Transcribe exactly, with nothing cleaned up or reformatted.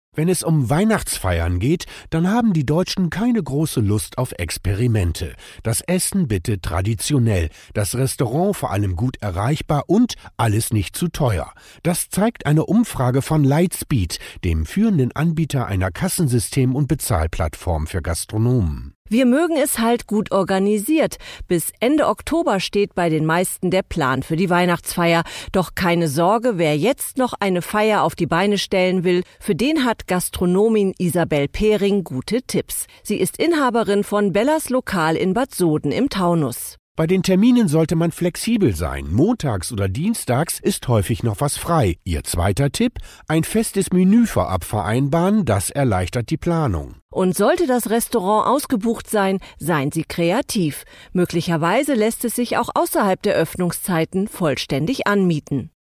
Wenn es um Weihnachtsfeiern geht, dann haben die Deutschen keine große Lust auf Experimente. Das Essen bitte traditionell, das Restaurant vor allem gut erreichbar und alles nicht zu teuer. Das zeigt eine Umfrage von Lightspeed, dem führenden Anbieter einer Kassensystem- und Bezahlplattform für Gastronomen. Wir mögen es halt gut organisiert. Bis Ende Oktober steht bei den meisten der Plan für die Weihnachtsfeier. Doch keine Sorge, wer jetzt noch eine Feier auf die Beine stellen will, für den hat Gastronomin Isabel Pering gute Tipps. Sie ist Inhaberin von Bellas Lokal in Bad Soden im Taunus. Bei den Terminen sollte man flexibel sein. Montags oder dienstags ist häufig noch was frei. Ihr zweiter Tipp: ein festes Menü vorab vereinbaren, das erleichtert die Planung. Und sollte das Restaurant ausgebucht sein, seien Sie kreativ. Möglicherweise lässt es sich auch außerhalb der Öffnungszeiten vollständig anmieten.